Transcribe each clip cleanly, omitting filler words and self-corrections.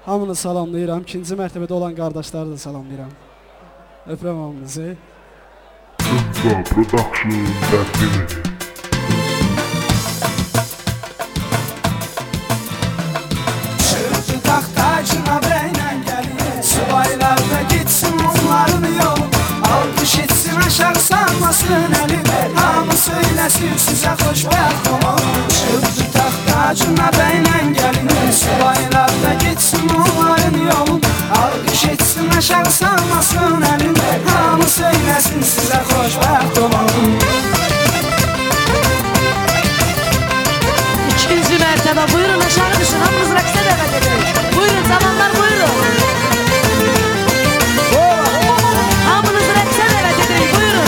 Hamını salamlayıram. İkinci mərtəbədə olan qardaşları da salamlayıram. Öpürəm hamınızı. Zıpla Production təqdim edir. Çırpı taxtacına beynə gəlir, subaylarda gitsin onların yolu. Alqış etsin, aşağı salmasın əli, hamı söyləsin sizə xoşbəxt olun. Çırpı taxtacına beynə gəlir, subaylarda gitsin onların yolu. Alqış etsin, aşağı salmasın əli, hamı söyləsin sizə xoşbəxt olun. İkinci mərtəbə, buyurun aşağı düşün, hamımız rəqsə dəvət edirik. Buyurun cavanlar, buyurun. Hamınız rəqsə dəvət edirik, buyurun.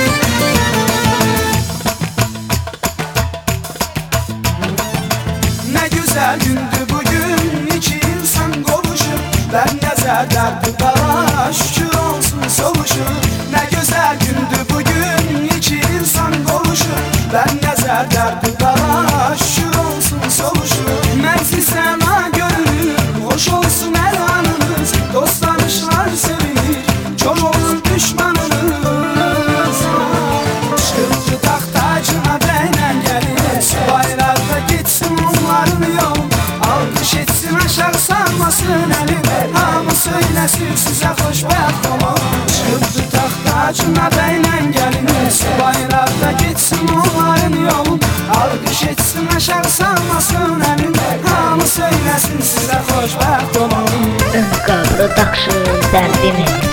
Ne güzel gündü bugün, iki insan qovuşur. Ben nəzərlərdi qara, şükür olsun sovuşur. Ne güzel gündü bugün, iki insan qovuşur. Ben nəzərlərdi qara, şükür olsun sovuşur. Mən sizəma görünür, hoş olsun hər anınız. Dostlarışlar sevinir, çox olsun düşmanınız. Çırpı taxtacına beynə gəlir, subaylarda gitsin onların yol. Alqış etsin, aşağı salmasın əli, hamı söyləsin sizə xoşbəxt olun. Çırpı taxtacına beynə gəlir, subaylarda gitsin onların yol. Alqış etsin, aşağı salmasın əli, hamı söyləsin sizə xoşbəxt olun. Zıpla Production təqdim edir.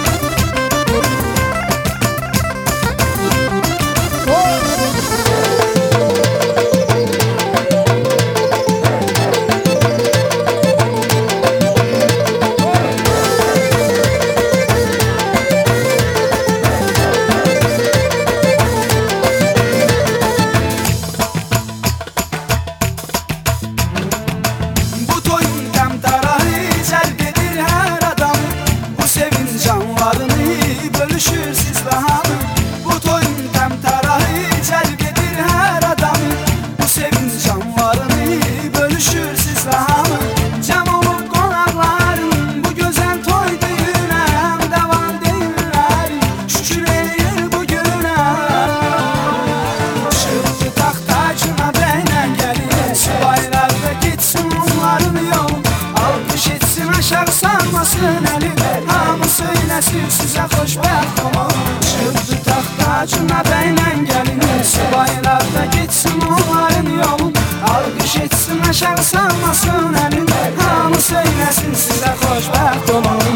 Bu toyun təmtərahı cəlb edir hər adamı. Bu sevinç canlarını bölüşür sizlə hamı. Bu toyun təmtərahı cəlb edir hər adamı. Bu sevinç canlarını bölüşür sizlə hamı. Cəm olub qonaqların bu gözəl toy düyünə, dəvan deyirlər, şükür eləyir bu günə. Çırpı taxtacına beynə gəlir, subaylarda gitsin onların yol. Alqış etsin, aşağı salmasın əli, hamı söyləsin sizə xoşbəxt olun. Çırpı taxtacına beynə gəlir, subaylarda gitsin onların yol. Alqış etsin, aşağı salmasın əli, hamı söyləsin sizə xoşbəxt olun.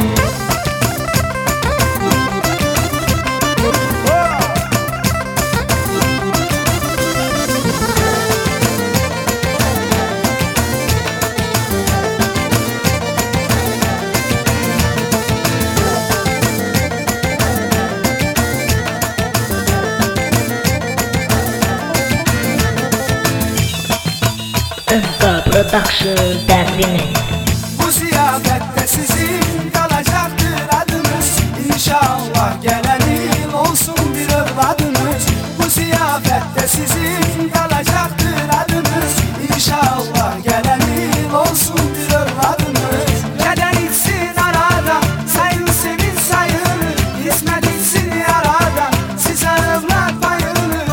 Zıpla Production təqdim edir. Bu ziyafette sizin kalacaktır adınız. İnşallah gelen yıl olsun bir evladınız. Bu ziyafette sizin kalacaktır adınız. İnşallah gelen yıl olsun bir evladınız. Keder içsin arada, sayın sevin sayılır. Hizmet içsin yarada, size evlat bayılır.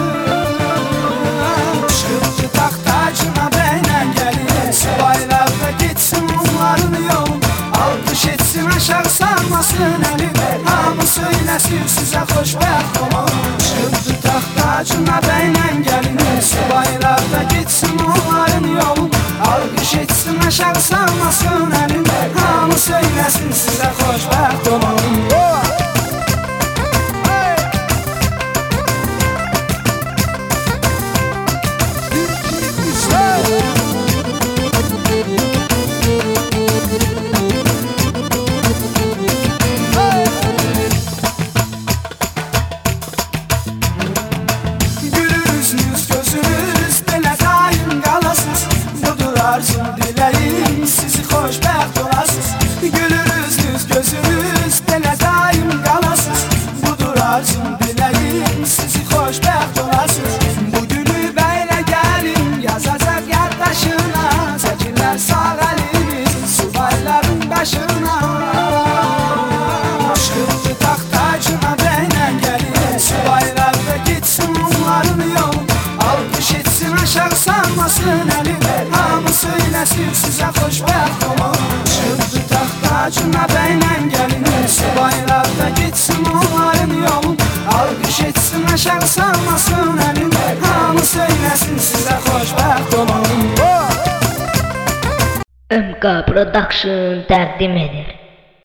Çırpı taxtacına beynə gəlir, subaylarda gitsin onların yol. Alqış etsin, aşağı salmasın əli, hamı söyləsin sizə xoşbəxt olun. Çırpı taxtacına beynə gəlir, subaylarda gitsin onların yol. Alqış etsin, aşağı salmasın əli, hamı söyləsin sizə xoşbəxt olun. Gülünüz, gözünüz belə daim qalasız. Budur arzum, diləyim, sizi xoşbəxt olasız. Gülünüz, gözünüz belə daim qalasız. Budur arzum, diləyim, sizi xoşbəxt olasız. Bu günü belə gəlin, yazacaq yaddaşına. Çəkirlər sağ əlimiz, subayların başı. Acına bəylə gəlin Subaylar da gitsin onların yolun Alqış etsin əşər salmasın əlin Hamı söyləsin sizə xoşbəxt olun MK Production təqdim edir.